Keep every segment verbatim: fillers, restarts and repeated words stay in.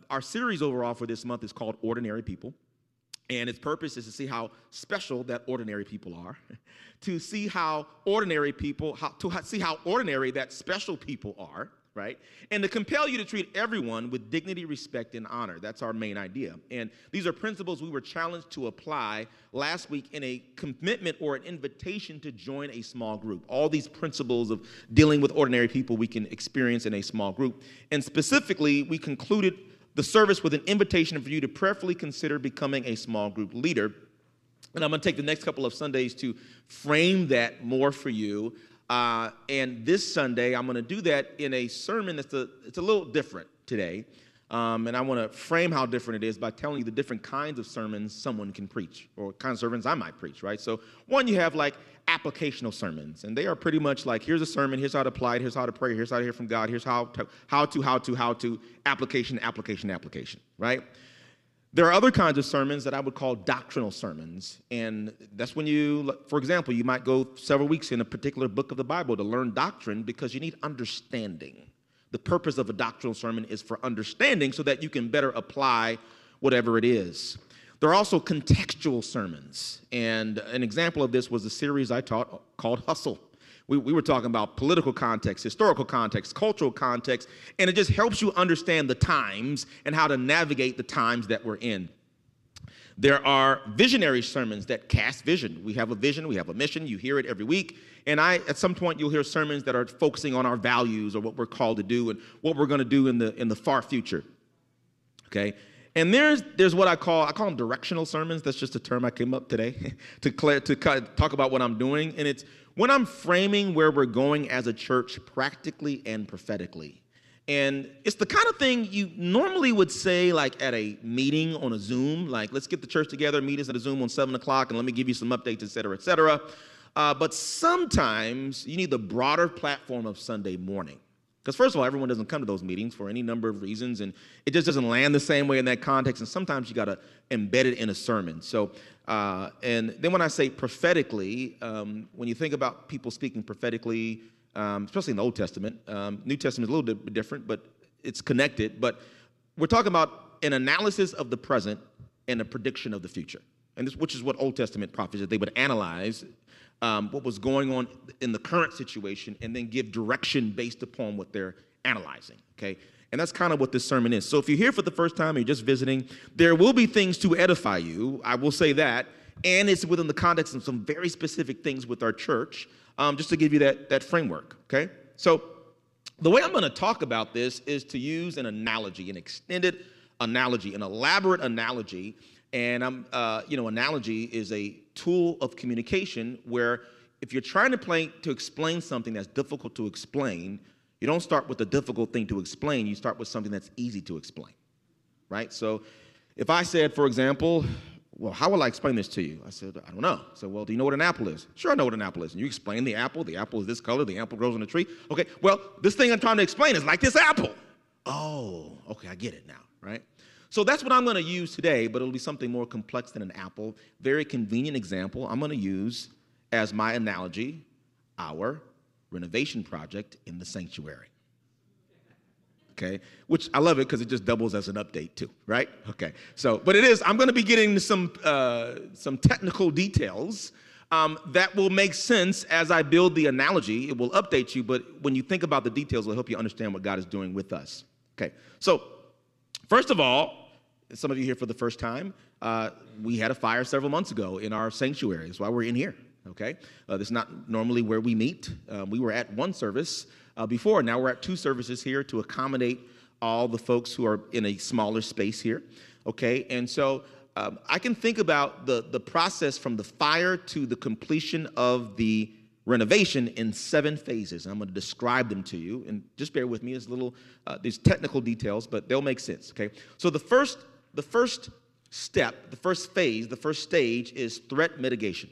our series overall for this month is called Ordinary People. And its purpose is to see how special that ordinary people are, to see how ordinary people, how, to see how ordinary that special people are, right? And to compel you to treat everyone with dignity, respect, and honor. That's our main idea. And these are principles we were challenged to apply last week in a commitment or an invitation to join a small group. All these principles of dealing with ordinary people we can experience in a small group. And specifically, we concluded the service with an invitation for you to prayerfully consider becoming a small group leader. And I'm going to take the next couple of Sundays to frame that more for you. Uh, and this Sunday, I'm going to do that in a sermon that's a, it's a little different today. Um, and I want to frame how different it is by telling you the different kinds of sermons someone can preach, or kinds of sermons I might preach, right? So one, you have like applicational sermons, and they are pretty much like, here's a sermon, here's how to apply it, here's how to pray, here's how to hear from God, here's how to, how to, how to, how to, application, application, application, right? There are other kinds of sermons that I would call doctrinal sermons, and that's when you, for example, you might go several weeks in a particular book of the Bible to learn doctrine because you need understanding. The purpose of a doctrinal sermon is for understanding so that you can better apply whatever it is. There are also contextual sermons, and an example of this was a series I taught called Hustle. We, we were talking about political context, historical context, cultural context, and it just helps you understand the times and how to navigate the times that we're in. There are visionary sermons that cast vision. We have a vision, we have a mission, you hear it every week, and I, at some point you'll hear sermons that are focusing on our values or what we're called to do and what we're going to do in the in the far future, okay? And there's there's what I call, I call them directional sermons. That's just a term I came up today to, clear, to talk about what I'm doing, and it's when I'm framing where we're going as a church practically and prophetically. And it's the kind of thing you normally would say like at a meeting on a Zoom, like let's get the church together, meet us at a Zoom on seven o'clock, and let me give you some updates, et cetera, et cetera. Uh, but sometimes you need the broader platform of Sunday morning. Because first of all, everyone doesn't come to those meetings for any number of reasons, and it just doesn't land the same way in that context, and sometimes you got to embed it in a sermon. So, uh, and then when I say prophetically, um, when you think about people speaking prophetically, Um, especially in the Old Testament. Um, New Testament is a little bit different, but it's connected. But we're talking about an analysis of the present and a prediction of the future, and this, which is what Old Testament prophets did. They would analyze um, what was going on in the current situation and then give direction based upon what they're analyzing, okay? And that's kind of what this sermon is. So if you're here for the first time or you're just visiting, there will be things to edify you. I will say that. And it's within the context of some very specific things with our church, um, just to give you that, that framework, okay? So the way I'm going to talk about this is to use an analogy, an extended analogy, an elaborate analogy. And, I'm, uh, you know, analogy is a tool of communication where if you're trying to, play, to explain something that's difficult to explain, you don't start with the difficult thing to explain. You start with something that's easy to explain, right? So if I said, for example, well, how will I explain this to you? I said, I don't know. I said, well, do you know what an apple is? Sure, I know what an apple is. And you explain the apple. The apple is this color. The apple grows on a tree. Okay, well, this thing I'm trying to explain is like this apple. Oh, okay, I get it now, right? So that's what I'm going to use today, but it'll be something more complex than an apple. Very convenient example I'm going to use as my analogy, our renovation project in the sanctuary. Okay, which I love it because it just doubles as an update too, right? Okay, so, but it is, I'm going to be getting into some, uh, some technical details um, that will make sense as I build the analogy. It will update you, but when you think about the details, it'll help you understand what God is doing with us. Okay, so first of all, some of you here for the first time, uh, we had a fire several months ago in our sanctuary. That's why we're in here, okay? Uh, this is not normally where we meet. Uh, we were at one service Uh, before. Now we're at two services here to accommodate all the folks who are in a smaller space here, okay? And so um, I can think about the, the process from the fire to the completion of the renovation in seven phases. I'm going to describe them to you, and just bear with me. There's little, uh, these technical details, but they'll make sense, okay? So the first, the first step, the first phase, the first stage is threat mitigation.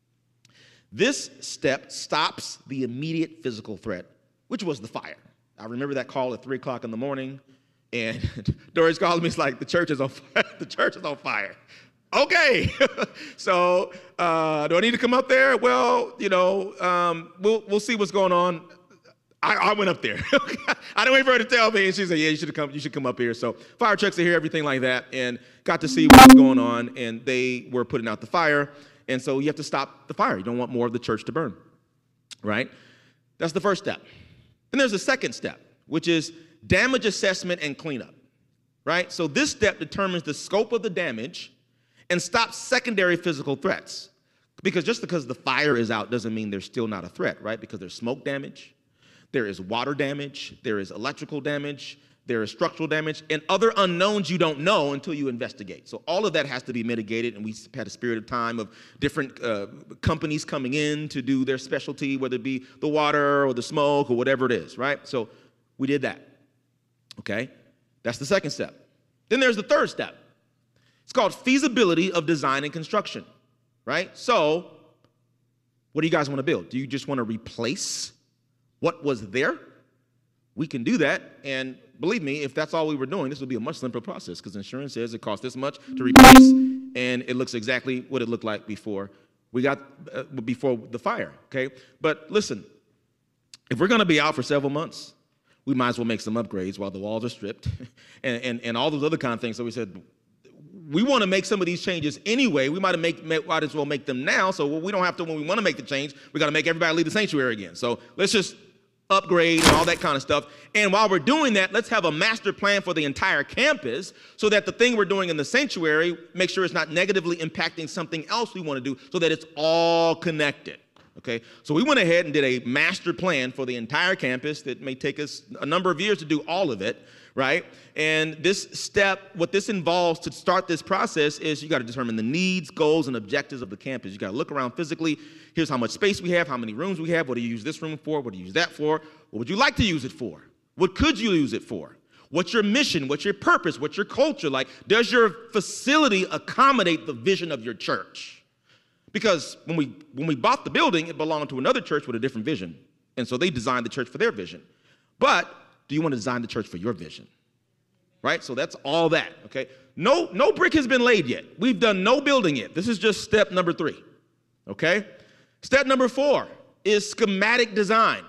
This step stops the immediate physical threat, which was the fire. I remember that call at three o'clock in the morning, and Doris called me. It's like, the church is on fire. The church is on fire. Okay. so uh, do I need to come up there? Well, you know, um, we'll we'll see what's going on. I, I went up there. I didn't wait for her to tell me, and she said, yeah, you should come, you should come up here. So fire trucks are here, everything like that, and got to see what was going on, and they were putting out the fire, and so you have to stop the fire. You don't want more of the church to burn, right? That's the first step. Then there's a second step, which is damage assessment and cleanup, right? So this step determines the scope of the damage and stops secondary physical threats. Because just because the fire is out doesn't mean there's still not a threat, right? Because there's smoke damage, there is water damage, there is electrical damage, there is structural damage, and other unknowns you don't know until you investigate. So all of that has to be mitigated, and we had a period of time of different uh, companies coming in to do their specialty, whether it be the water or the smoke or whatever it is, right? So we did that, okay? That's the second step. Then there's the third step. It's called feasibility of design and construction, right? So what do you guys want to build? Do you just want to replace what was there? We can do that, and believe me, if that's all we were doing, this would be a much simpler process because insurance says it costs this much to replace, and it looks exactly what it looked like before we got uh, before the fire. Okay, but listen, if we're going to be out for several months, we might as well make some upgrades while the walls are stripped, and and and all those other kind of things. So we said we want to make some of these changes anyway. We might have make, might as well make them now, so we don't have to when we want to make the change. We got to make everybody leave the sanctuary again. So let's just upgrade and all that kind of stuff. And while we're doing that, let's have a master plan for the entire campus so that the thing we're doing in the sanctuary, make sure it's not negatively impacting something else we want to do so that it's all connected. Okay, so we went ahead and did a master plan for the entire campus that may take us a number of years to do all of it, right? And this step, what this involves to start this process is you got to determine the needs, goals, and objectives of the campus. You got to look around physically. Here's how much space we have, how many rooms we have, what do you use this room for, what do you use that for, what would you like to use it for? What could you use it for? What's your mission? What's your purpose? What's your culture? Like, does your facility accommodate the vision of your church? Because when we when we bought the building, it belonged to another church with a different vision. And so they designed the church for their vision. But do you want to design the church for your vision? Right? So that's all that, okay? No, no brick has been laid yet. We've done no building yet. This is just step number three, okay? Step number four is schematic design.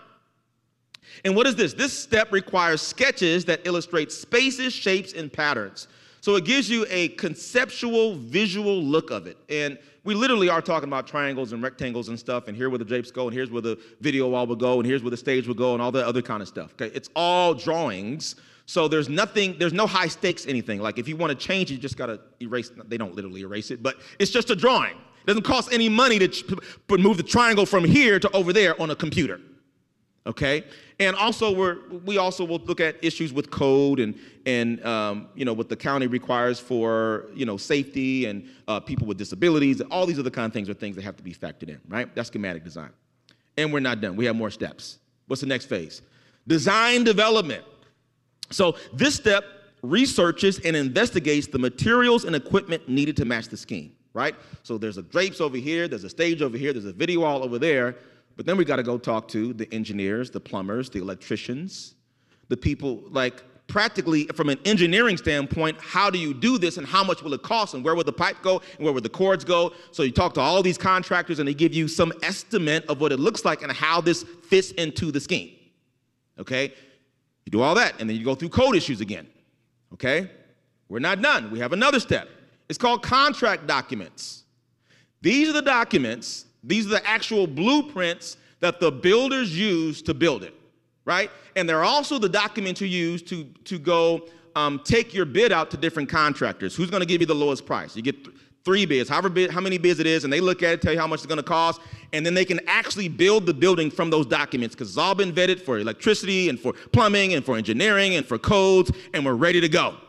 And what is this? This step requires sketches that illustrate spaces, shapes, and patterns. So it gives you a conceptual, visual look of it. And we literally are talking about triangles and rectangles and stuff, and here where the drapes go, and here's where the video wall will go, and here's where the stage will go, and all that other kind of stuff. Okay, it's all drawings, so there's nothing, there's no high stakes anything. Like if you want to change it, you just gotta erase. They don't literally erase it, but it's just a drawing. It doesn't cost any money to ch- move the triangle from here to over there on a computer. Okay, and also we're we also will look at issues with code and and um, you know what the county requires for you know safety and uh, people with disabilities. All these other kind of things are things that have to be factored in, right? That's schematic design, and we're not done. We have more steps. What's the next phase? Design development. So this step researches and investigates the materials and equipment needed to match the scheme, right? So there's a drapes over here, there's a stage over here, there's a video wall over there. But then we got to go talk to the engineers, the plumbers, the electricians, the people, like practically from an engineering standpoint, how do you do this and how much will it cost and where will the pipe go and where will the cords go? So you talk to all these contractors and they give you some estimate of what it looks like and how this fits into the scheme, okay? You do all that and then you go through code issues again, okay? We're not done. We have another step. It's called contract documents. These are the documents. These are the actual blueprints that the builders use to build it, right? And they're also the documents you use to, to go um, take your bid out to different contractors. Who's going to give you the lowest price? You get th- three bids, however bid, how many bids it is, and they look at it, tell you how much it's going to cost, and then they can actually build the building from those documents because it's all been vetted for electricity and for plumbing and for engineering and for codes, and we're ready to go.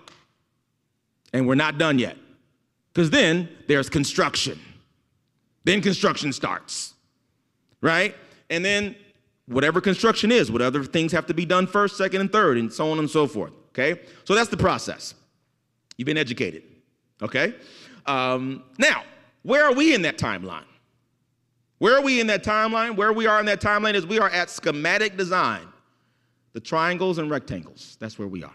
And we're not done yet because then there's construction. Then construction starts, right? And then whatever construction is, what other things have to be done first, second, and third, and so on and so forth, okay? So that's the process. You've been educated, okay? Um, now, where are we in that timeline? Where are we in that timeline? Where we are in that timeline is we are at schematic design. The triangles and rectangles, that's where we are.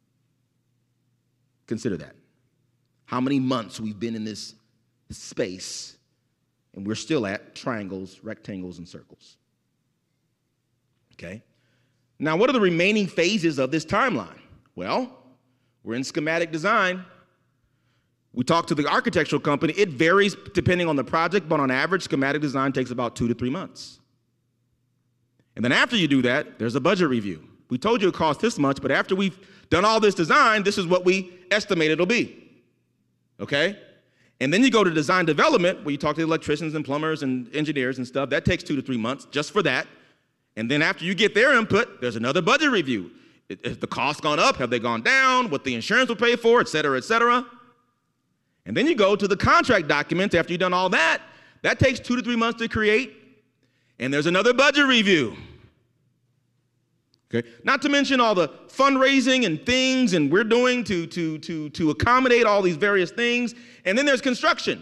Consider that. How many months we've been in this space and we're still at triangles, rectangles, and circles. Okay? Now, what are the remaining phases of this timeline? Well, we're in schematic design. We talked to the architectural company. It varies depending on the project, but on average, schematic design takes about two to three months. And then after you do that, there's a budget review. We told you it costs this much, but after we've done all this design, this is what we estimate it'll be, okay? And then you go to design development, where you talk to the electricians and plumbers and engineers and stuff. That takes two to three months just for that. And then after you get their input, there's another budget review. Has the cost gone up? Have they gone down? What the insurance will pay for, et cetera, et cetera. And then you go to the contract documents after you've done all that. That takes two to three months to create. And there's another budget review. Okay? Not to mention all the fundraising and things and we're doing to, to, to, to accommodate all these various things. And then there's construction,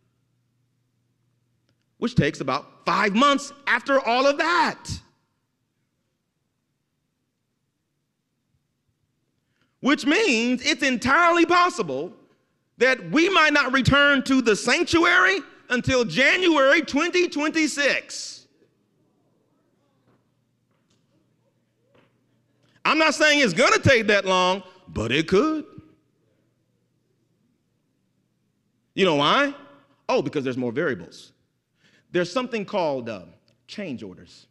which takes about five months after all of that. Which means it's entirely possible that we might not return to the sanctuary until January twenty twenty-six. I'm not saying it's going to take that long, but it could. You know why? Oh, because there's more variables. There's something called uh, change orders.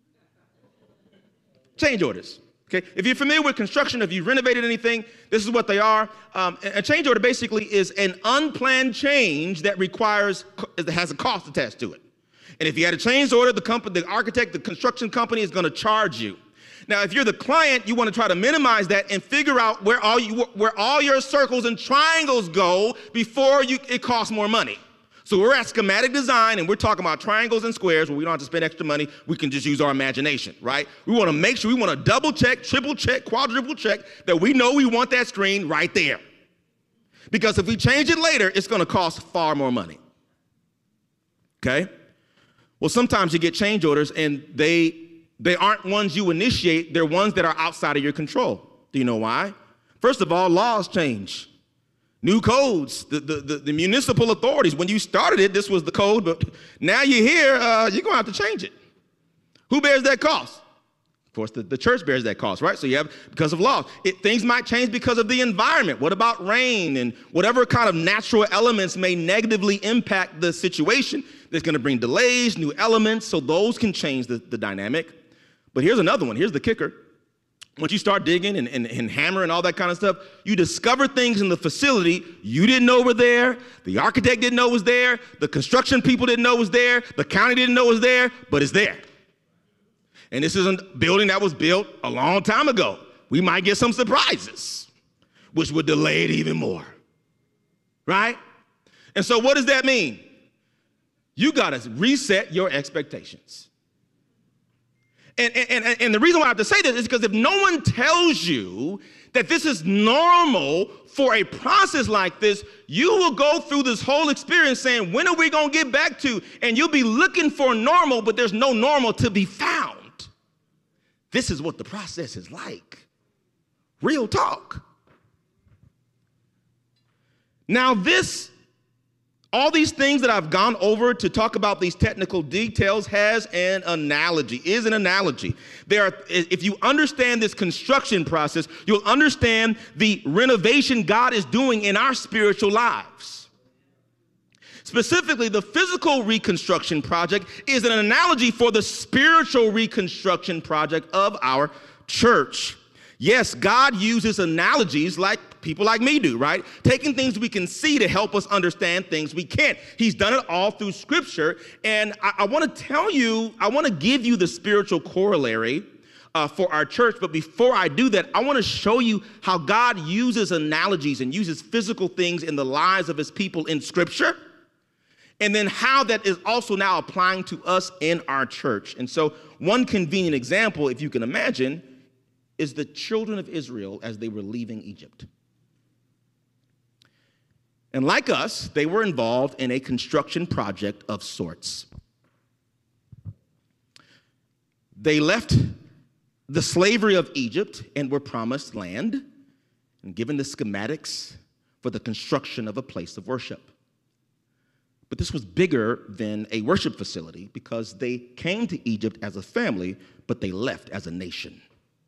Change orders. Okay? If you're familiar with construction, if you've renovated anything, this is what they are. Um, a change order basically is an unplanned change that requires, that has a cost attached to it. And if you had a change order, the company, the architect, the construction company is going to charge you. Now, if you're the client, you want to try to minimize that and figure out where all you, where all your circles and triangles go before you, it costs more money. So we're at schematic design, and we're talking about triangles and squares where we don't have to spend extra money. We can just use our imagination, right? We want to make sure, we want to double check, triple check, quadruple check that we know we want that screen right there. Because if we change it later, it's going to cost far more money. Okay? Well, sometimes you get change orders, and they they aren't ones you initiate. They're ones that are outside of your control. Do you know why? First of all, laws change. New codes, the, the, the, the municipal authorities, when you started it, this was the code, but now you're here, uh, you're going to have to change it. Who bears that cost? Of course, the, the church bears that cost, right? So you have, because of laws. It, things might change because of the environment. What about rain and whatever kind of natural elements may negatively impact the situation? That's going to bring delays, new elements, so those can change the, the dynamic. But here's another one. Here's the kicker. Once you start digging and, and, and hammer and all that kind of stuff, you discover things in the facility you didn't know were there, the architect didn't know was there, the construction people didn't know was there, the county didn't know was there, but it's there. And this is a building that was built a long time ago. We might get some surprises, which would delay it even more, right? And so what does that mean? You got to reset your expectations. And, and, and the reason why I have to say this is because if no one tells you that this is normal for a process like this, you will go through this whole experience saying, when are we going to get back to? And you'll be looking for normal, but there's no normal to be found. This is what the process is like. Real talk. Now this All these things that I've gone over to talk about these technical details has an analogy, is an analogy. There are, if you understand this construction process, you'll understand the renovation God is doing in our spiritual lives. Specifically, the physical reconstruction project is an analogy for the spiritual reconstruction project of our church. Yes, God uses analogies like people like me do, right? Taking things we can see to help us understand things we can't. He's done it all through Scripture. And I, I want to tell you, I want to give you the spiritual corollary uh, for our church. But before I do that, I want to show you how God uses analogies and uses physical things in the lives of his people in Scripture. And then how that is also now applying to us in our church. And so one convenient example, if you can imagine, is the children of Israel as they were leaving Egypt. And like us, they were involved in a construction project of sorts. They left the slavery of Egypt and were promised land and given the schematics for the construction of a place of worship. But this was bigger than a worship facility because they came to Egypt as a family, but they left as a nation.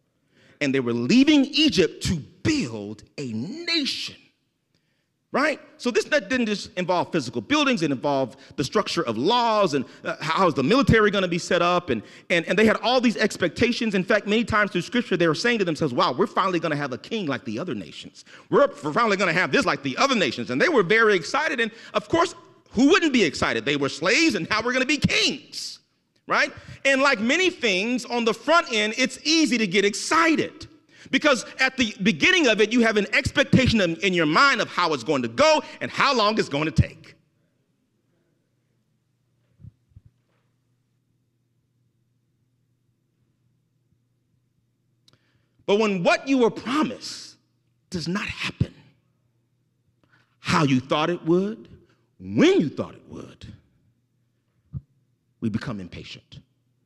and they were leaving Egypt to build a nation. Right? So this that didn't just involve physical buildings. It involved the structure of laws and uh, how is the military going to be set up. And, and, and they had all these expectations. In fact, many times through Scripture, they were saying to themselves, wow, we're finally going to have a king like the other nations. We're, we're finally going to have this like the other nations. And they were very excited. And, of course, who wouldn't be excited? They were slaves, and now we're going to be kings. Right? And like many things on the front end, it's easy to get excited. Because at the beginning of it, you have an expectation in, in your mind of how it's going to go and how long it's going to take. But when what you were promised does not happen how you thought it would, when you thought it would, we become impatient.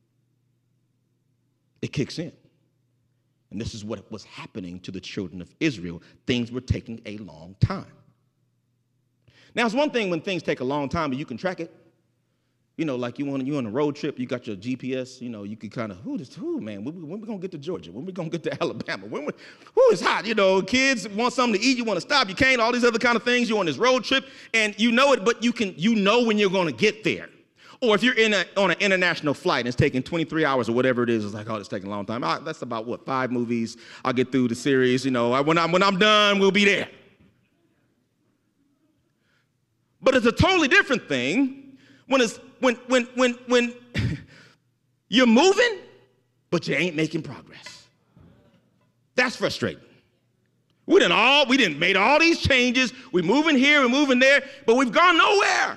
It kicks in. And this is what was happening to the children of Israel. Things were taking a long time. Now, it's one thing when things take a long time, but you can track it. You know, like you want you on a road trip, you got your G P S, you know, you can kind of, who this, who, man, when, when we going to get to Georgia? When we going to get to Alabama? When we, who is hot? You know, kids want something to eat, you want to stop, you can't, all these other kind of things. You're on this road trip, and you know it, but you can, you know when you're going to get there. Or if you're in a, on an international flight and it's taking twenty-three hours or whatever it is, it's like, oh, it's taking a long time. I, that's about, what, five movies. I'll get through the series. You know, I, when, I'm, when I'm done, we'll be there. But it's a totally different thing when, it's, when, when, when, when you're moving, but you ain't making progress. That's frustrating. We didn't all, we didn't made all these changes. We're moving here, we're moving there, but we've gone nowhere.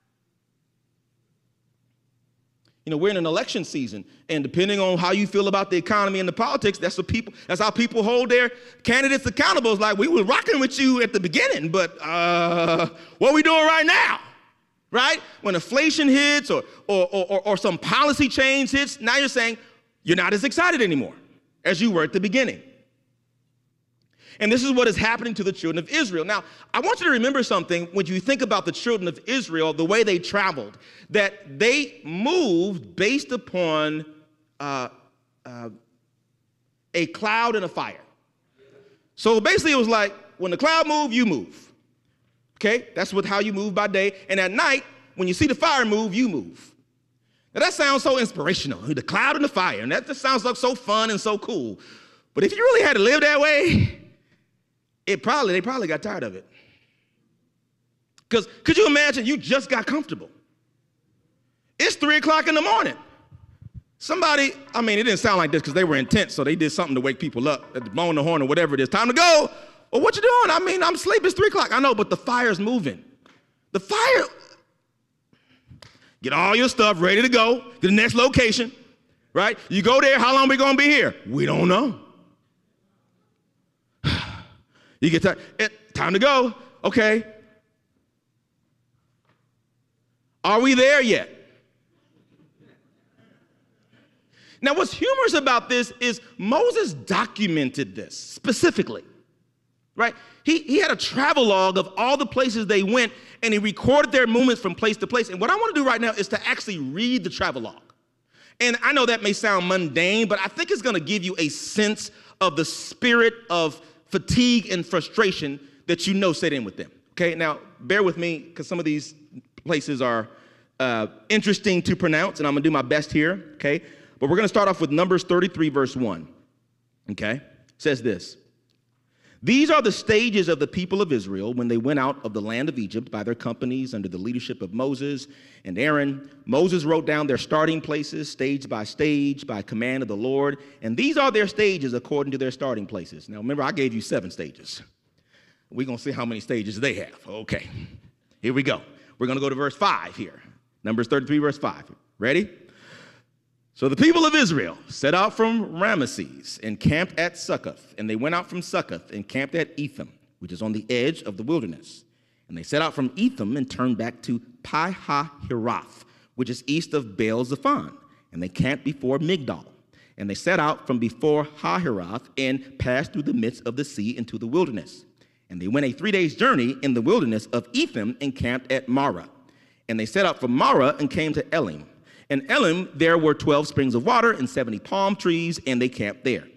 You know, we're in an election season, and depending on how you feel about the economy and the politics, that's what people, that's how people hold their candidates accountable. It's like, we were rocking with you at the beginning, but uh, what are we doing right now? Right? When inflation hits or, or, or, or some policy change hits, now you're saying you're not as excited anymore as you were at the beginning. And this is what is happening to the children of Israel. Now, I want you to remember something when you think about the children of Israel, the way they traveled, that they moved based upon uh, uh, a cloud and a fire. So basically it was like, when the cloud moves, you move. Okay? That's what, how you move by day. And at night, when you see the fire move, you move. Now that sounds so inspirational, the cloud and the fire. And that just sounds like so fun and so cool. But if you really had to live that way, It probably, they probably got tired of it. Because could you imagine you just got comfortable? It's three o'clock in the morning. Somebody, I mean, it didn't sound like this because they were intense, so they did something to wake people up, blowing the horn or whatever it is. Time to go. Well, what you doing? I mean, I'm asleep. It's three o'clock. I know, but the fire's moving. The fire, get all your stuff ready to go to the next location, right? You go there, how long we going to be here? We don't know. You get time, it, time to go. Okay. Are we there yet? Now, what's humorous about this is Moses documented this specifically, right? He, he had a travel log of all the places they went, and he recorded their movements from place to place. And what I want to do right now is to actually read the travel log. And I know that may sound mundane, but I think it's going to give you a sense of the spirit of fatigue and frustration that you know set in with them. Okay, now bear with me because some of these places are uh, interesting to pronounce, and I'm gonna do my best here, okay? But we're gonna start off with Numbers thirty-three, verse one, okay? It says this: these are the stages of the people of Israel when they went out of the land of Egypt by their companies under the leadership of Moses and Aaron. Moses wrote down their starting places, stage by stage, by command of the Lord. And these are their stages according to their starting places. Now, remember, I gave you seven stages. We're going to see how many stages they have. Okay, here we go. We're going to go to verse five here. Numbers thirty-three, verse five. Ready? So the people of Israel set out from Ramesses and camped at Succoth, and they went out from Succoth and camped at Etham, which is on the edge of the wilderness. And they set out from Etham and turned back to Pi-hahiroth, which is east of Baal-Zephon, and they camped before Migdol. And they set out from before Hahiroth and passed through the midst of the sea into the wilderness. And they went a three days journey in the wilderness of Etham and camped at Marah. And they set out from Marah and came to Elim. In Elim, there were twelve springs of water and seventy palm trees, and they camped there.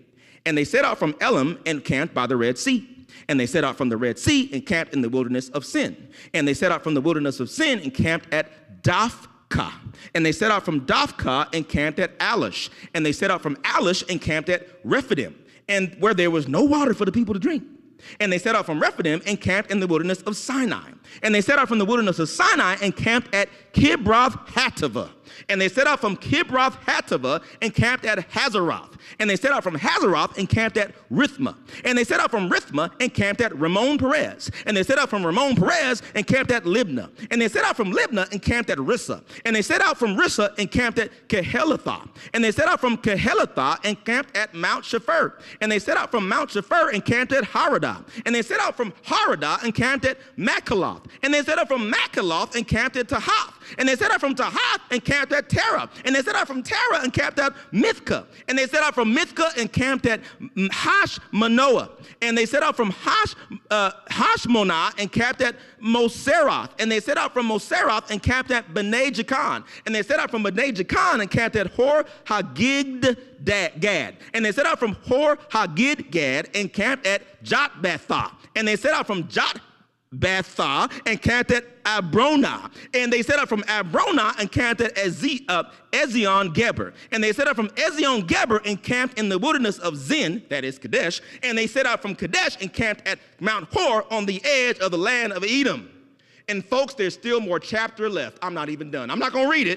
And they set out from Elim and camped by the Red Sea. And they set out from the Red Sea and camped in the wilderness of Sin. And they set out from the wilderness of Sin and camped at Dophkah. And they set out from Dophkah and camped at Alish. And they set out from Alish and camped at Rephidim, and where there was no water for the people to drink. And they set out from Rephidim and camped in the wilderness of Sinai. And they set out from the wilderness of Sinai and camped at Kibroth Hattaavah. And they set out from Kibroth Hattaavah and camped at Hazeroth. And they set out from Hazeroth and camped at Rithmah. And they set out from Rithmah and camped at Ramon Perez. And they set out from Ramon Perez and camped at Libnah. And they set out from Libnah and camped at Rissa. And they set out from Rissa and camped at Kehelathah. And they set out from Kehelathah and camped at Mount Shepher. And they set out from Mount Shepher and camped at Haradah. And they set out from Haradah and camped at Makaloth. And they set out from Makaloth and camped at Tahath. And they set out from Tahath and camped at Terah. And they set out from Terah and camped at Mithkah. And they set out from Mithkah and camped at Hashmanoah. And they set out from Hash, uh, Hashmonah and camped at Moseroth. And they set out from Moseroth and camped at Bnei Jakan. And they set out from Bnei Jakan and camped at Hor Haggidgad. And they set out from Hor Haggidgad and camped at Jotbathah. And they set out from Jot Bathah and camped at Abronah. And they set out from Abronah and camped at Ezi, uh, Ezion Geber. And they set out from Ezion Geber and camped in the wilderness of Zin, that is Kadesh. And they set out from Kadesh and camped at Mount Hor on the edge of the land of Edom. And folks, there's still more chapter left. I'm not even done. I'm not going to read it.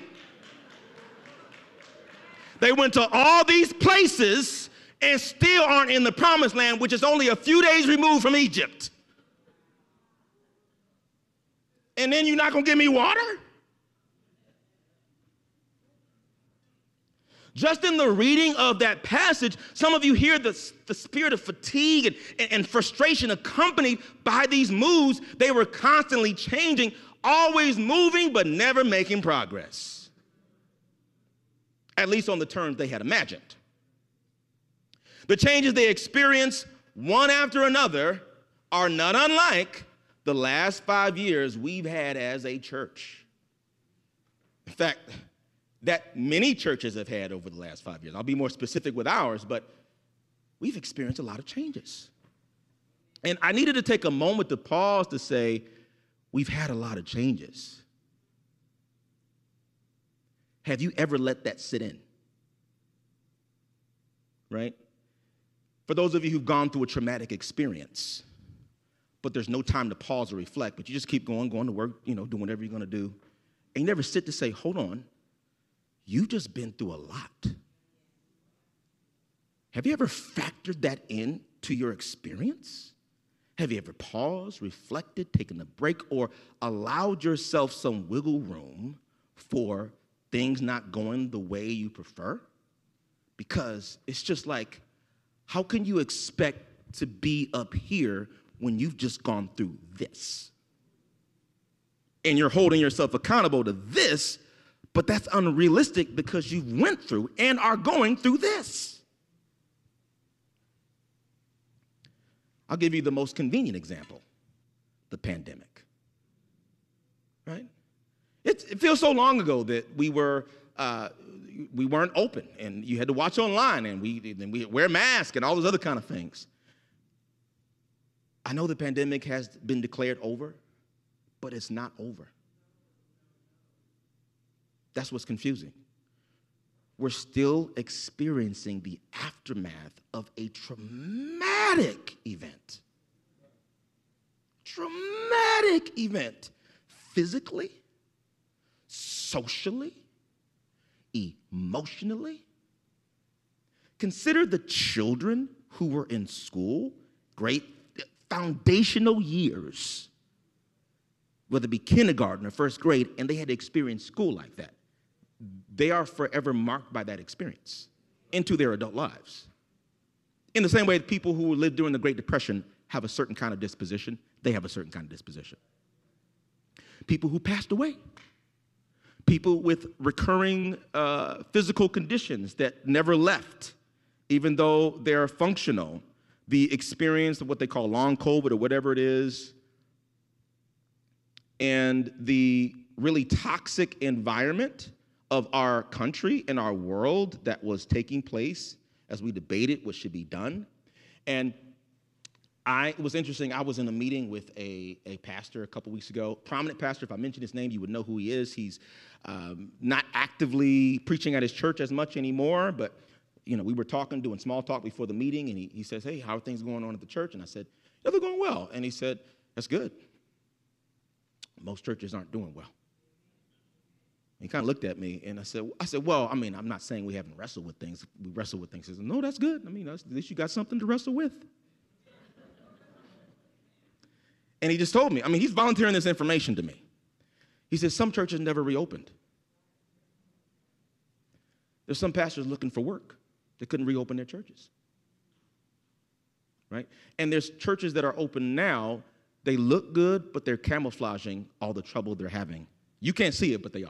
They went to all these places and still aren't in the promised land, which is only a few days removed from Egypt. And then you're not going to give me water? Just in the reading of that passage, some of you hear the, the spirit of fatigue and, and, and frustration accompanied by these moves. They were constantly changing, always moving, but never making progress. At least on the terms they had imagined. The changes they experienced, one after another, are not unlike the last five years we've had as a church. In fact, that many churches have had over the last five years. I'll be more specific with ours, but we've experienced a lot of changes. And I needed to take a moment to pause to say, we've had a lot of changes. Have you ever let that sit in? Right? For those of you who've gone through a traumatic experience, but there's no time to pause or reflect, but you just keep going, going to work, you know, doing whatever you're going to do. And you never sit to say, hold on, you've just been through a lot. Have you ever factored that in to your experience? Have you ever paused, reflected, taken a break, or allowed yourself some wiggle room for things not going the way you prefer? Because it's just like, how can you expect to be up here when you've just gone through this? And you're holding yourself accountable to this, but that's unrealistic because you went through and are going through this. I'll give you the most convenient example, the pandemic, right? It, it feels so long ago that we were, uh, we weren't open and you had to watch online and we, and we wear masks and all those other kind of things. I know the pandemic has been declared over, but it's not over. That's what's confusing. We're still experiencing the aftermath of a traumatic event. Traumatic event. Physically, socially, emotionally. Consider the children who were in school, great foundational years, whether it be kindergarten or first grade, and they had to experience school like that. They are forever marked by that experience into their adult lives. In the same way that people who lived during the Great Depression have a certain kind of disposition, they have a certain kind of disposition. People who passed away, people with recurring uh, physical conditions that never left, even though they're functional, the experience of what they call long COVID or whatever it is, and the really toxic environment of our country and our world that was taking place as we debated what should be done. And I, it was interesting, I was in a meeting with a, a pastor a couple weeks ago, prominent pastor. If I mention his name, you would know who he is. He's um, not actively preaching at his church as much anymore, but you know, we were talking, doing small talk before the meeting, and he, he says, hey, how are things going on at the church? And I said, yeah, they're going well. And he said, that's good. Most churches aren't doing well. He kind of looked at me, and I said, I said, well, I mean, I'm not saying we haven't wrestled with things. We wrestle with things. He said, no, that's good. I mean, that's, at least you got something to wrestle with. And he just told me, I mean, he's volunteering this information to me. He says, some churches never reopened. There's some pastors looking for work. They couldn't reopen their churches. Right? And there's churches that are open now. They look good, but they're camouflaging all the trouble they're having. You can't see it, but they are.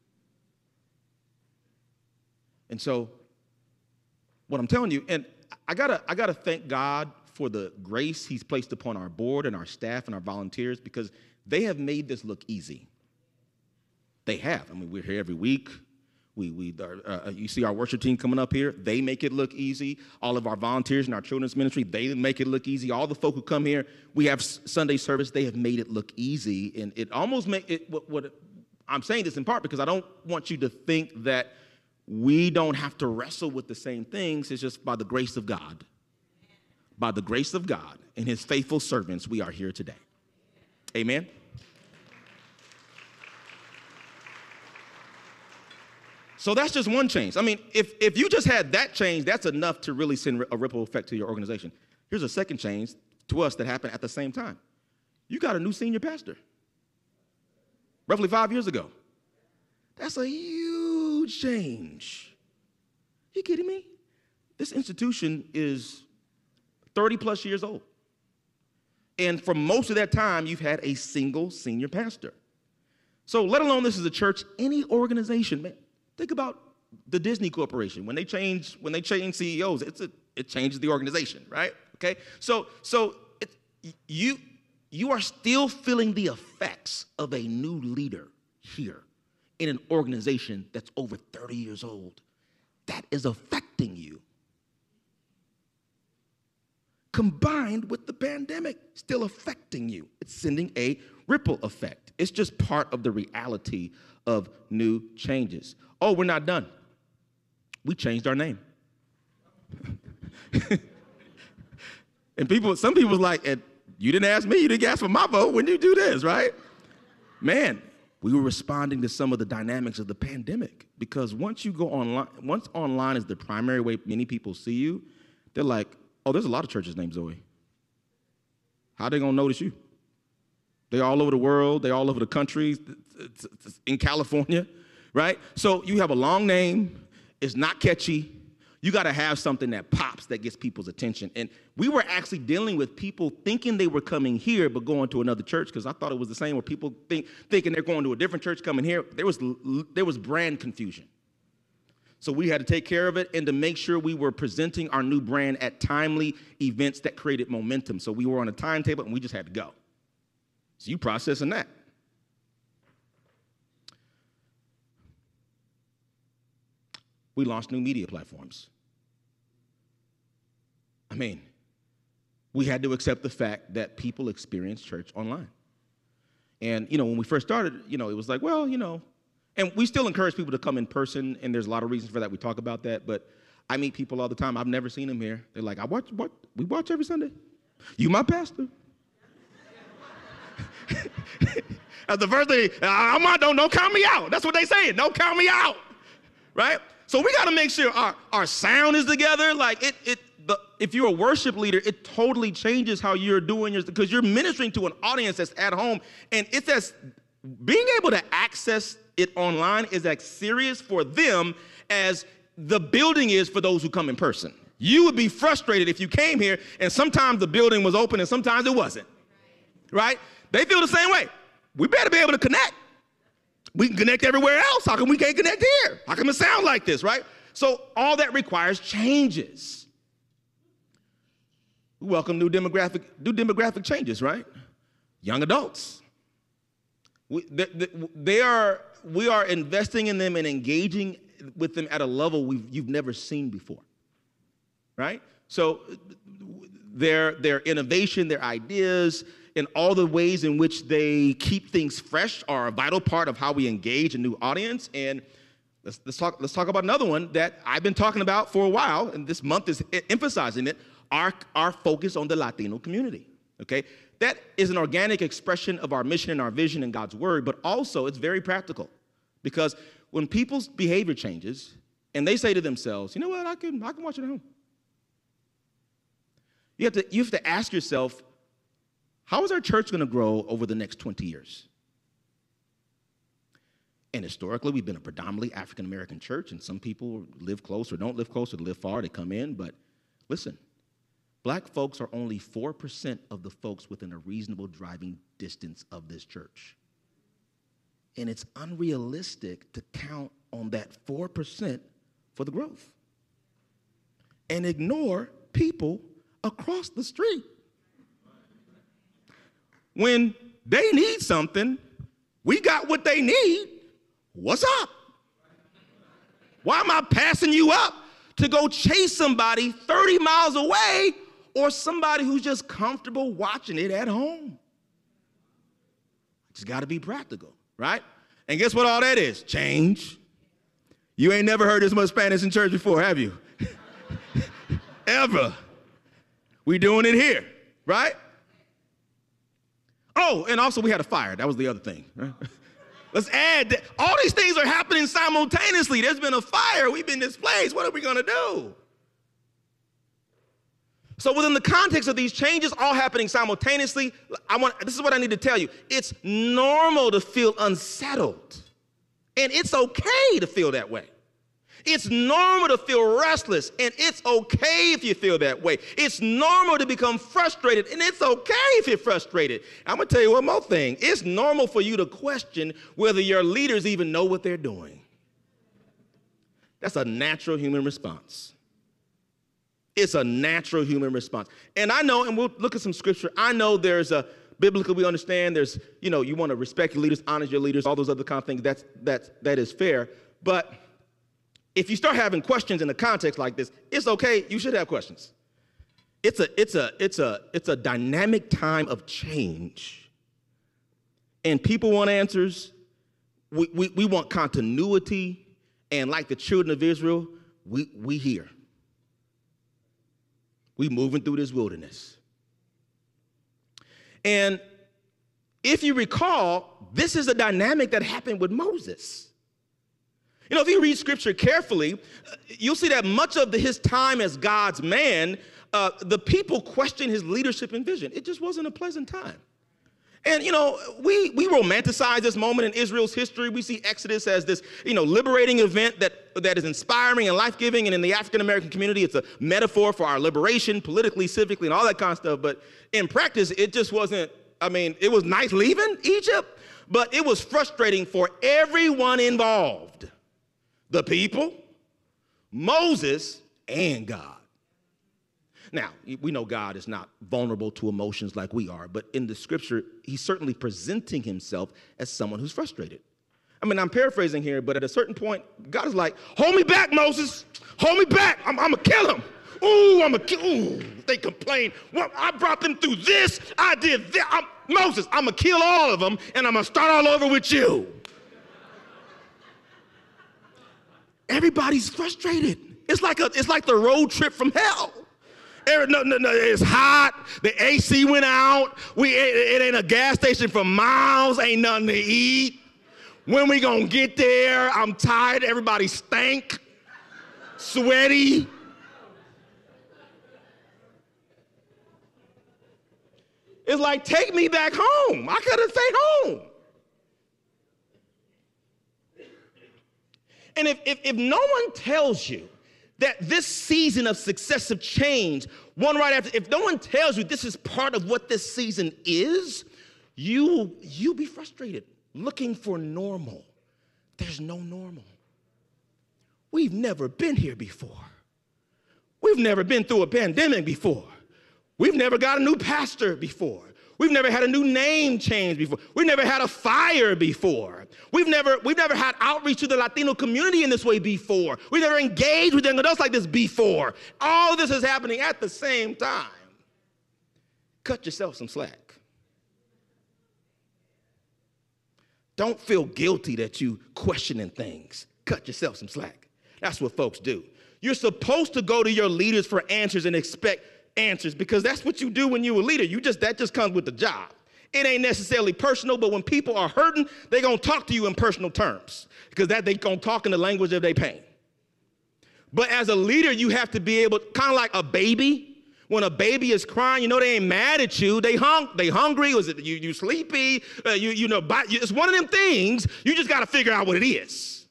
And so, what I'm telling you, and I gotta, I gotta thank God for the grace he's placed upon our board and our staff and our volunteers, because they have made this look easy. They have. I mean, we're here every week. We, we, uh, you see our worship team coming up here. They make it look easy. All of our volunteers in our children's ministry, they make it look easy. All the folk who come here, we have Sunday service. They have made it look easy, and it almost make it. What, what I'm saying this in part because I don't want you to think that we don't have to wrestle with the same things. It's just by the grace of God. By the grace of God and his faithful servants, we are here today. Amen. So that's just one change. I mean, if, if you just had that change, that's enough to really send a ripple effect to your organization. Here's a second change to us that happened at the same time. You got a new senior pastor. Roughly five years ago. That's a huge change. You kidding me? This institution is thirty plus years old. And for most of that time, you've had a single senior pastor. So let alone this is a church, any organization, man, think about the Disney Corporation. When they change, when they change C E Os, it's a, it changes the organization, right? Okay? So, so it, you, you are still feeling the effects of a new leader here in an organization that's over thirty years old. That is affecting you. Combined with the pandemic still affecting you. It's sending a ripple effect. It's just part of the reality of new changes. Oh, we're not done. We changed our name. And people, some people was like, you didn't ask me, you didn't ask for my vote when you do this, right? Man, we were responding to some of the dynamics of the pandemic, because once you go online, once online is the primary way many people see you, they're like, oh, there's a lot of churches named Zoe. How are they going to notice you? They're all over the world. They're all over the country, in California, right? So you have a long name. It's not catchy. You got to have something that pops, that gets people's attention. And we were actually dealing with people thinking they were coming here but going to another church, because I thought it was the same, where people think, thinking they're going to a different church coming here. There was, there was brand confusion. So we had to take care of it and to make sure we were presenting our new brand at timely events that created momentum. So we were on a timetable and we just had to go. So you processing that. We launched new media platforms. I mean, we had to accept the fact that people experience church online. And, you know, when we first started, you know, it was like, well, you know, and we still encourage people to come in person, and there's a lot of reasons for that. We talk about that, but I meet people all the time. I've never seen them here. They're like, I watch, what? We watch every Sunday. You my pastor. That's the first thing. I'm not, don't, don't count me out. That's what they say. Don't count me out, right? So we got to make sure our, our sound is together. Like it, it. The, if you're a worship leader, it totally changes how you're doing yours, because you're ministering to an audience that's at home, and it's as being able to access it online is as serious for them as the building is for those who come in person. You would be frustrated if you came here and sometimes the building was open and sometimes it wasn't, right? They feel the same way. We better be able to connect. We can connect everywhere else. How come we can't connect here? How come it sound like this, right? So all that requires changes. We welcome new demographic, new demographic changes, right? Young adults. We, they, they are, we are investing in them and engaging with them at a level we've, you've never seen before. right? So their, their innovation, their ideas, and all the ways in which they keep things fresh are a vital part of how we engage a new audience. And let's, let's, talk, let's talk about another one that I've been talking about for a while, and this month is emphasizing it, our, our focus on the Latino community, okay? That is an organic expression of our mission and our vision in God's word, but also it's very practical, because when people's behavior changes and they say to themselves, you know what, I can, I can watch it at home. You have to, you have to ask yourself, how is our church going to grow over the next twenty years? And historically, we've been a predominantly African-American church, and some people live close or don't live close or live far, they come in. But listen, black folks are only four percent of the folks within a reasonable driving distance of this church. And it's unrealistic to count on that four percent for the growth and ignore people across the street. When they need something, we got what they need. What's up? Why am I passing you up to go chase somebody thirty miles away or somebody who's just comfortable watching it at home? Just got to be practical, right? And guess what all that is? Change. You ain't never heard this much Spanish in church before, have you? Ever. We doing it here, right? Oh, and also we had a fire. That was the other thing. Right? Let's add that. All these things are happening simultaneously. There's been a fire. We've been displaced. What are we going to do? So within the context of these changes all happening simultaneously, I want, this is what I need to tell you. It's normal to feel unsettled. And it's okay to feel that way. It's normal to feel restless, and it's okay if you feel that way. It's normal to become frustrated, and it's okay if you're frustrated. I'm going to tell you one more thing. It's normal for you to question whether your leaders even know what they're doing. That's a natural human response. It's a natural human response. And I know, and we'll look at some scripture, I know there's a, biblically we understand there's, you know, you want to respect your leaders, honor your leaders, all those other kind of things, that's, that's, that is fair. But if you start having questions in a context like this, it's okay, you should have questions. It's a, it's a, it's a, it's a dynamic time of change. And people want answers. We, we, we want continuity. And like the children of Israel, we, we here. We moving through this wilderness. And if you recall, this is a dynamic that happened with Moses. You know, if you read scripture carefully, you'll see that much of the, his time as God's man, uh, the people questioned his leadership and vision. It just wasn't a pleasant time. And, you know, we, we romanticize this moment in Israel's history. We see Exodus as this, you know, liberating event that, that is inspiring and life-giving. And in the African-American community, it's a metaphor for our liberation, politically, civically, and all that kind of stuff. But in practice, it just wasn't, I mean, it was nice leaving Egypt, but it was frustrating for everyone involved. The people, Moses, and God. Now, we know God is not vulnerable to emotions like we are, but in the scripture, he's certainly presenting himself as someone who's frustrated. I mean, I'm paraphrasing here, but at a certain point, God is like, hold me back, Moses. Hold me back. I'm, I'm going to kill him. Ooh, I'm going to kill Ooh, they complain. Well, I brought them through this. I did that. I'm, Moses, I'm going to kill all of them, and I'm going to start all over with you. Everybody's frustrated. It's like a, it's like the road trip from hell. No, no, no, it's hot. The A C went out. We, it, it ain't a gas station for miles. Ain't nothing to eat. When we gonna get there? I'm tired. Everybody stank, sweaty. It's like, take me back home. I could have stayed home. And if, if, if no one tells you that this season of successive change, one right after, if no one tells you this is part of what this season is, you, you'll be frustrated, looking for normal. There's no normal. We've never been here before. We've never been through a pandemic before. We've never got a new pastor before. We've never had a new name change before. We've never had a fire before. We've never, we've never had outreach to the Latino community in this way before. We've never engaged with young adults like this before. All of this is happening at the same time. Cut yourself some slack. Don't feel guilty that you questioning things. Cut yourself some slack. That's what folks do. You're supposed to go to your leaders for answers and expect answers because that's what you do when you're a leader. You just, that just comes with the job. It ain't necessarily personal, but when people are hurting, they're going to talk to you in personal terms because that they going to talk in the language of their pain. But as a leader, you have to be able, kind of like a baby. When a baby is crying, you know they ain't mad at you. They hung, they hungry. Was it you? You sleepy? Uh, you you know, by, it's one of them things. You just got to figure out what it is,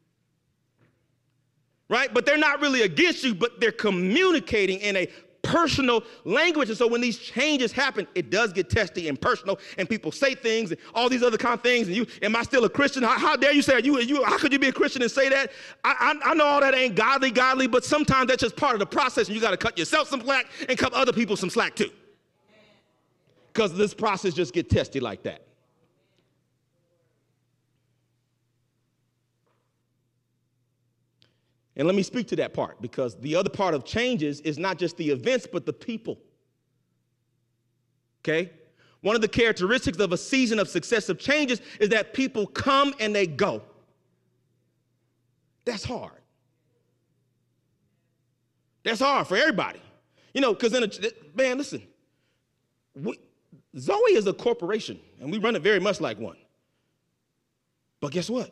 right? But they're not really against you, but they're communicating in a personal language. And so when these changes happen, it does get testy and personal, and people say things and all these other kind of things. And you, am I still a Christian? How, how dare you say that? You, you, how could you be a Christian and say that? I, I, I know all that ain't godly, godly, but sometimes that's just part of the process, and you got to cut yourself some slack and cut other people some slack too. Because this process just gets testy like that. And let me speak to that part, because the other part of changes is not just the events, but the people. Okay? One of the characteristics of a season of successive changes is that people come and they go. That's hard. That's hard for everybody. You know, because in a, man, listen, we, Zoe is a corporation, and we run it very much like one. But guess what?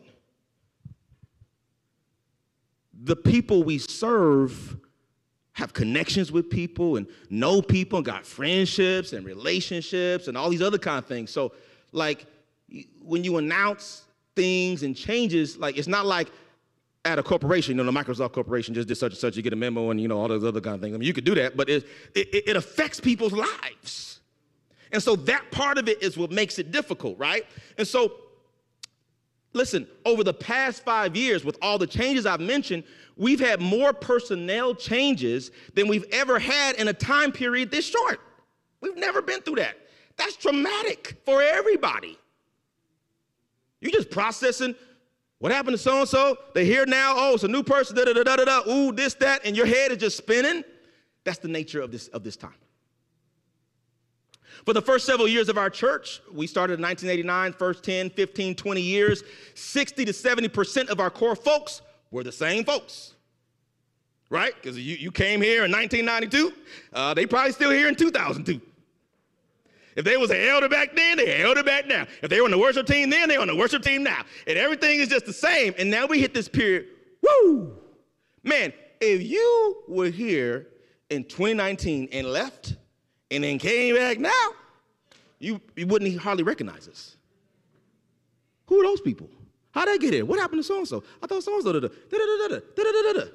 The people we serve have connections with people and know people and got friendships and relationships and all these other kind of things. So, like, when you announce things and changes, like, it's not like at a corporation, you know, the Microsoft Corporation just did such and such, you get a memo and, you know, all those other kind of things. I mean, you could do that, but it, it, it affects people's lives. And so that part of it is what makes it difficult, right? And so, listen, over the past five years, with all the changes I've mentioned, we've had more personnel changes than we've ever had in a time period this short. We've never been through that. That's traumatic for everybody. You're just processing what happened to so-and-so. They're here now. Oh, it's a new person. Da da da da da da. Ooh, this, that, and your head is just spinning. That's the nature of this of this time. For the first several years of our church, we started in nineteen eighty-nine, first ten, fifteen, twenty years, sixty to seventy percent of our core folks were the same folks, right? Because you, you came here in nineteen ninety-two, uh, they probably still here in two thousand two. If they was an elder back then, they're an elder back now. If they were on the worship team then, they're on the worship team now. And everything is just the same. And now we hit this period, woo! Man, if you were here in twenty nineteen and left, and then came back now, you, you wouldn't hardly recognize us. Who are those people? How'd they get here? What happened to so-and-so? I thought so-and-so, da da da da da da da da.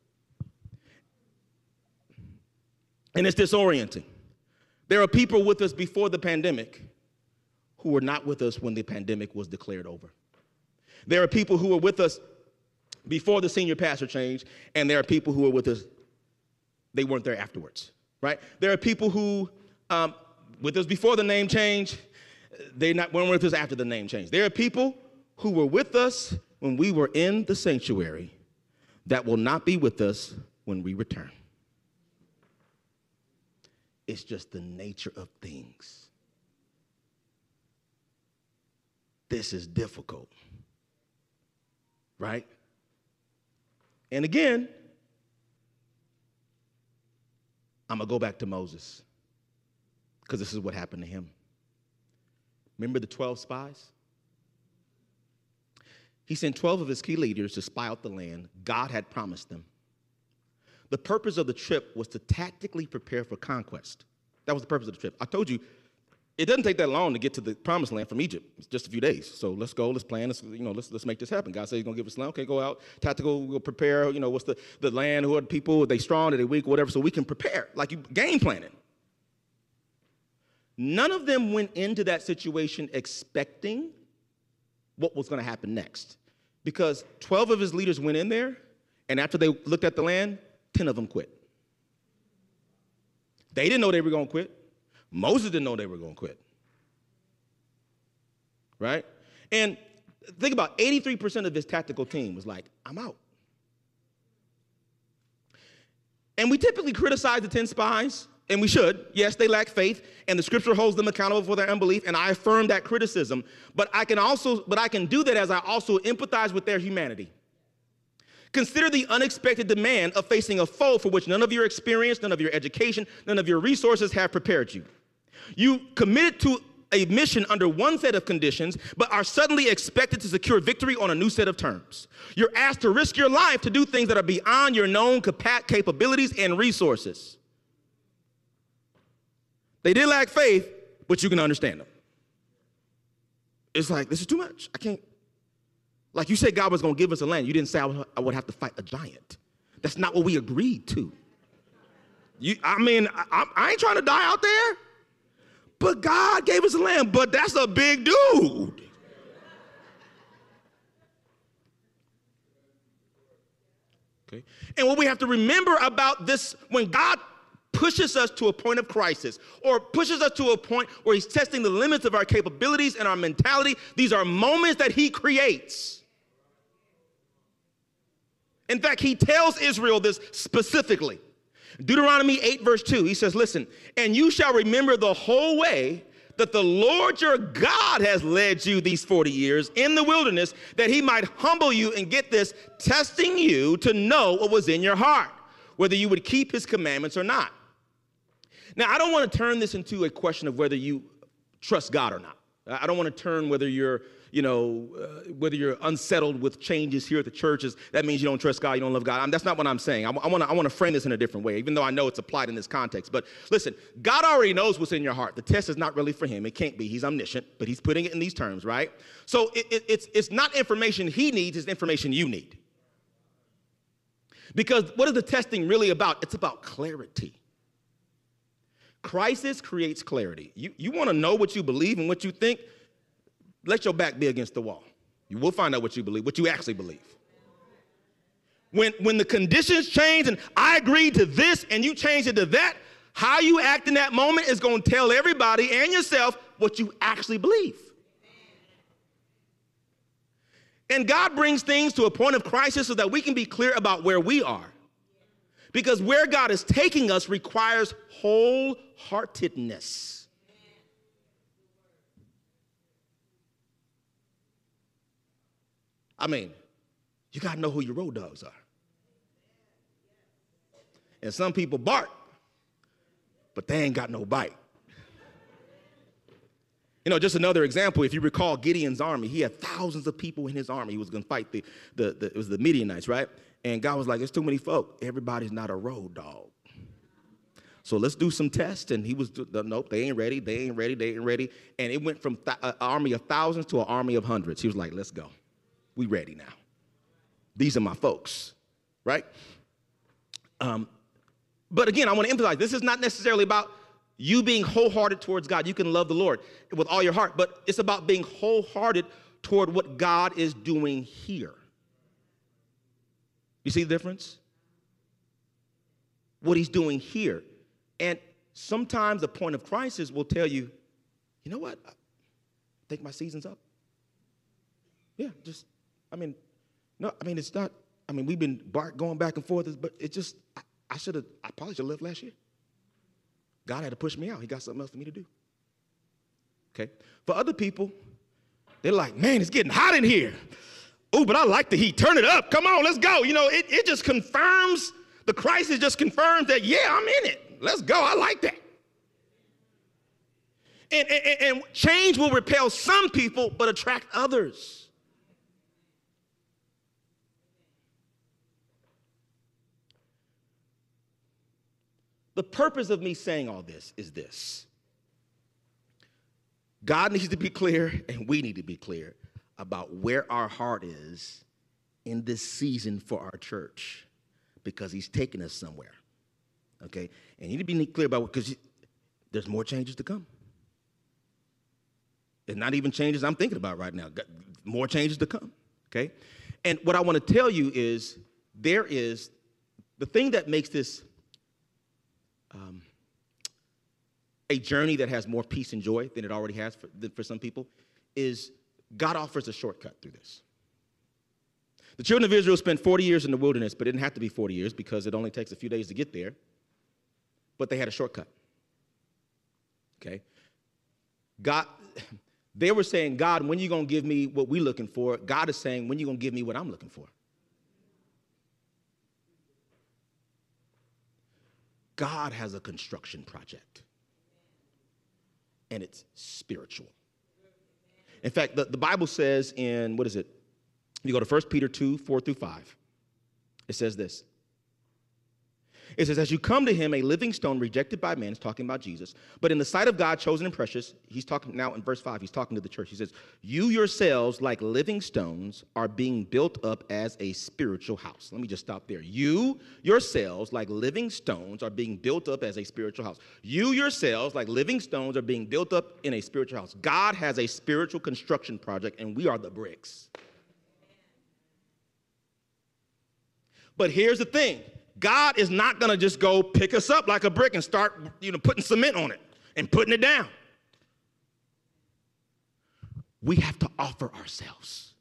And it's disorienting. There are people with us before the pandemic who were not with us when the pandemic was declared over. There are people who were with us before the senior pastor change, and there are people who were with us, they weren't there afterwards. Right? There are people who, um, with us before the name change, they not weren't with us after the name change. There are people who were with us when we were in the sanctuary that will not be with us when we return. It's just the nature of things. This is difficult, right? And again, I'm going to go back to Moses, because this is what happened to him. Remember the twelve spies? He sent twelve of his key leaders to spy out the land God had promised them. The purpose of the trip was to tactically prepare for conquest. That was the purpose of the trip. I told you, it doesn't take that long to get to the promised land from Egypt. It's just a few days. So let's go, let's plan, let's, you know, let's, let's make this happen. God said he's going to give us land. Okay, go out, tactical, we'll prepare, you know, what's the, the land, who are the people, are they strong, are they weak, whatever, so we can prepare, like you game planning. None of them went into that situation expecting what was going to happen next. Because twelve of his leaders went in there, and after they looked at the land, ten of them quit. They didn't know they were going to quit. Moses didn't know they were going to quit. right? And think about eighty-three percent of his tactical team was like, I'm out. And we typically criticize the ten spies, and we should. Yes, they lack faith, and the scripture holds them accountable for their unbelief, and I affirm that criticism. But I can also, but I can do that as I also empathize with their humanity. Consider the unexpected demand of facing a foe for which none of your experience, none of your education, none of your resources have prepared you. You committed to a mission under one set of conditions, but are suddenly expected to secure victory on a new set of terms. You're asked to risk your life to do things that are beyond your known capa- capabilities and resources. They did lack faith, but you can understand them. It's like, this is too much. I can't. Like you said God was going to give us a land. You didn't say I would, I would have to fight a giant. That's not what we agreed to. You, I mean, I, I ain't trying to die out there. But God gave us a land, but that's a big dude. Okay. And what we have to remember about this, when God pushes us to a point of crisis or pushes us to a point where he's testing the limits of our capabilities and our mentality, these are moments that he creates. In fact, he tells Israel this specifically. Deuteronomy eight, verse two, he says, listen, and you shall remember the whole way that the Lord your God has led you these forty years in the wilderness, that he might humble you and, get this, testing you to know what was in your heart, whether you would keep his commandments or not. Now, I don't want to turn this into a question of whether you trust God or not. I don't want to turn whether you're, you know, uh, whether you're unsettled with changes here at the churches. That means you don't trust God, you don't love God. I mean, that's not what I'm saying. I, I want to I want to frame this in a different way, even though I know it's applied in this context. But listen, God already knows what's in your heart. The test is not really for him. It can't be. He's omniscient, but he's putting it in these terms, right? So it, it, it's, it's not information he needs, it's information you need. Because what is the testing really about? It's about clarity. Crisis creates clarity. You, you want to know what you believe and what you think? Let your back be against the wall. You will find out what you believe, what you actually believe. When, when the conditions change and I agreed to this and you changed it to that, how you act in that moment is going to tell everybody and yourself what you actually believe. And God brings things to a point of crisis so that we can be clear about where we are. Because where God is taking us requires wholeheartedness. I mean, you got to know who your road dogs are. And some people bark, but they ain't got no bite. You know, just another example, if you recall Gideon's army, he had thousands of people in his army. He was going to fight the, the, the, it was the Midianites, right? And God was like, there's too many folk. Everybody's not a road dog. So let's do some tests. And he was, nope, they ain't ready. They ain't ready. They ain't ready. And it went from th- an army of thousands to an army of hundreds. He was like, let's go. We ready now. These are my folks, right? Um, but again, I want to emphasize, this is not necessarily about you being wholehearted towards God. You can love the Lord with all your heart, but it's about being wholehearted toward what God is doing here. You see the difference? What he's doing here. And sometimes the point of crisis will tell you, you know what? I think my season's up. Yeah, just, I mean, no, I mean, it's not, I mean, we've been bark going back and forth, but it just, I, I should have, I probably should have left last year. God had to push me out. He got something else for me to do. Okay? For other people, they're like, man, it's getting hot in here. Oh, but I like the heat. Turn it up. Come on, let's go. You know, it, it just confirms, the crisis just confirms that, yeah, I'm in it. Let's go. I like that. And, and, and change will repel some people, but attract others. The purpose of me saying all this is this. God needs to be clear, and we need to be clear about where our heart is in this season for our church, because he's taking us somewhere, okay? And you need to be clear about it, because there's more changes to come. It's not even changes I'm thinking about right now. More changes to come, okay? And what I want to tell you is there is, the thing that makes this um, a journey that has more peace and joy than it already has for, for some people is God offers a shortcut through this. The children of Israel spent forty years in the wilderness, but it didn't have to be forty years because it only takes a few days to get there. But they had a shortcut. Okay? God, they were saying, God, when are you going to give me what we're looking for? God is saying, when are you going to give me what I'm looking for? God has a construction project. And it's spiritual. In fact, the, the Bible says in, what is it? You go to First Peter two, four through five. It says this. It says, as you come to him, a living stone rejected by man, it's talking about Jesus, but in the sight of God, chosen and precious, he's talking now in verse five, he's talking to the church. He says, you yourselves, like living stones, are being built up as a spiritual house. Let me just stop there. You yourselves, like living stones, are being built up as a spiritual house. You yourselves, like living stones, are being built up in a spiritual house. God has a spiritual construction project, and we are the bricks. But here's the thing. God is not going to just go pick us up like a brick and start, you know, putting cement on it and putting it down. We have to offer ourselves.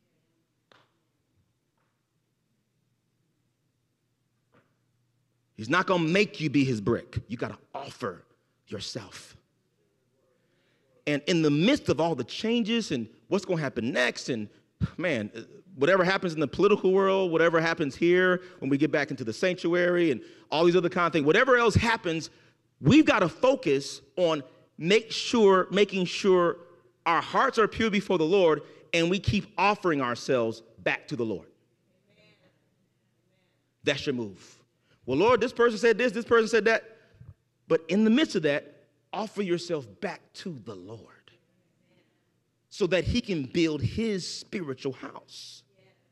He's not going to make you be his brick. You got to offer yourself. And in the midst of all the changes and what's going to happen next, and man, whatever happens in the political world, whatever happens here when we get back into the sanctuary and all these other kind of things, whatever else happens, we've got to focus on make sure, making sure our hearts are pure before the Lord and we keep offering ourselves back to the Lord. That's your move. Well, Lord, this person said this, this person said that. But in the midst of that, offer yourself back to the Lord so that he can build his spiritual house.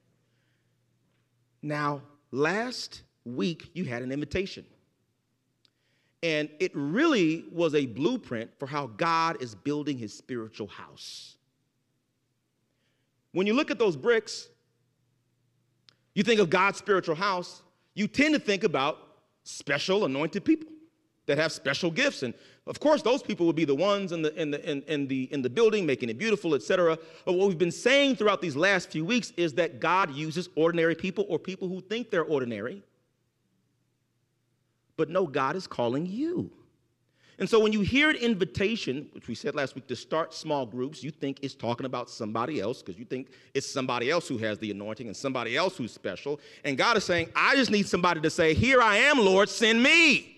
Now, last week, you had an invitation. And it really was a blueprint for how God is building his spiritual house. When you look at those bricks, you think of God's spiritual house, you tend to think about special anointed people that have special gifts. And of course, those people would be the ones in the, in the, in, in the, in the building, making it beautiful, et cetera. But what we've been saying throughout these last few weeks is that God uses ordinary people or people who think they're ordinary. But no, God is calling you. And so when you hear an invitation, which we said last week, to start small groups, you think it's talking about somebody else because you think it's somebody else who has the anointing and somebody else who's special. And God is saying, I just need somebody to say, here I am, Lord, send me.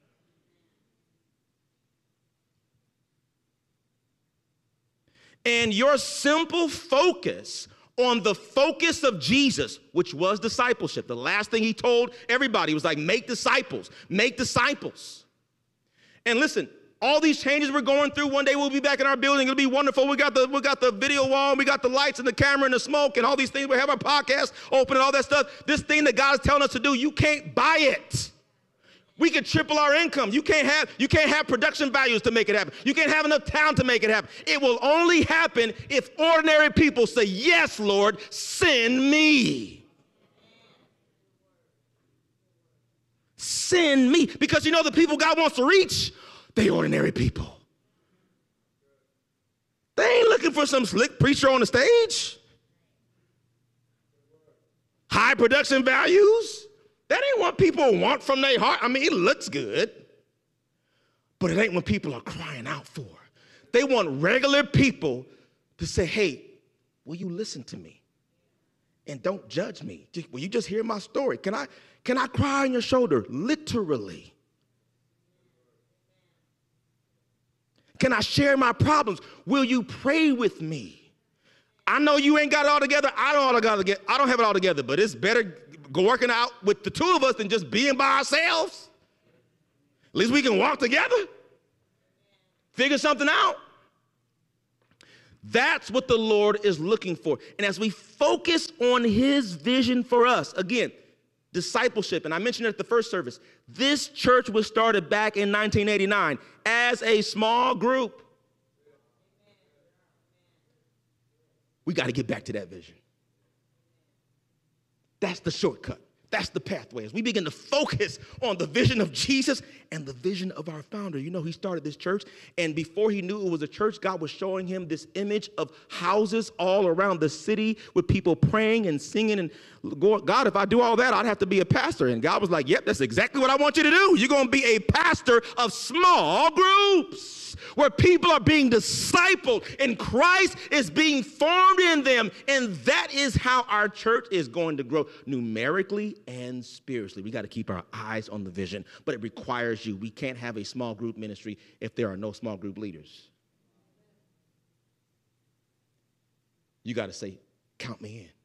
And your simple focus on the focus of Jesus, which was discipleship. The last thing he told everybody was like, make disciples, make disciples. And listen, all these changes we're going through, one day we'll be back in our building. It'll be wonderful. We got the, we got the video wall, we got the lights and the camera and the smoke and all these things. We have our podcast open and all that stuff. This thing that God is telling us to do, you can't buy it. We could triple our income. You can't have, you can't have production values to make it happen. You can't have enough talent to make it happen. It will only happen if ordinary people say, yes, Lord, send me. Send me. Because you know the people God wants to reach, they ordinary people. They ain't looking for some slick preacher on the stage. High production values. That ain't what people want from their heart. I mean, it looks good, but it ain't what people are crying out for. They want regular people to say, hey, will you listen to me? And don't judge me. Just, will you just hear my story? Can I, can I cry on your shoulder? Literally. Can I share my problems? Will you pray with me? I know you ain't got it all together. I don't, all together. I don't have it all together, but it's better working out with the two of us than just being by ourselves. At least we can walk together, figure something out. That's what the Lord is looking for. And as we focus on his vision for us, again, discipleship, and I mentioned it at the first service, this church was started back in nineteen eighty-nine as a small group. We got to get back to that vision. That's the shortcut. That's the pathway. As we begin to focus on the vision of Jesus and the vision of our founder. You know, he started this church, and before he knew it was a church, God was showing him this image of houses all around the city with people praying and singing. And God, if I do all that, I'd have to be a pastor. And God was like, yep, that's exactly what I want you to do. You're going to be a pastor of small groups where people are being discipled and Christ is being formed in them. And that is how our church is going to grow numerically and spiritually. We got to keep our eyes on the vision, but it requires you. We can't have a small group ministry if there are no small group leaders. You got to say, count me in.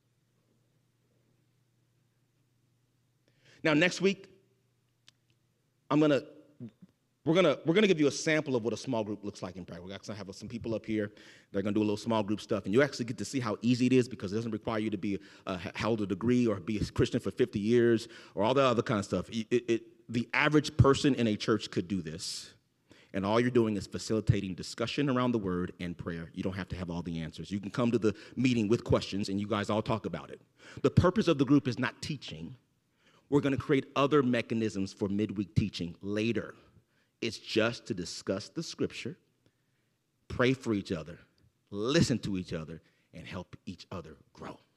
Now, next week, I'm going to We're gonna we're gonna give you a sample of what a small group looks like in practice. We're gonna have some people up here. They're gonna do a little small group stuff, and you actually get to see how easy it is because it doesn't require you to be uh, held a degree or be a Christian for fifty years or all the other kind of stuff. It, it, the average person in a church could do this, and all you're doing is facilitating discussion around the word and prayer. You don't have to have all the answers. You can come to the meeting with questions, and you guys all talk about it. The purpose of the group is not teaching. We're gonna create other mechanisms for midweek teaching later. It's just to discuss the scripture, pray for each other, listen to each other, and help each other grow.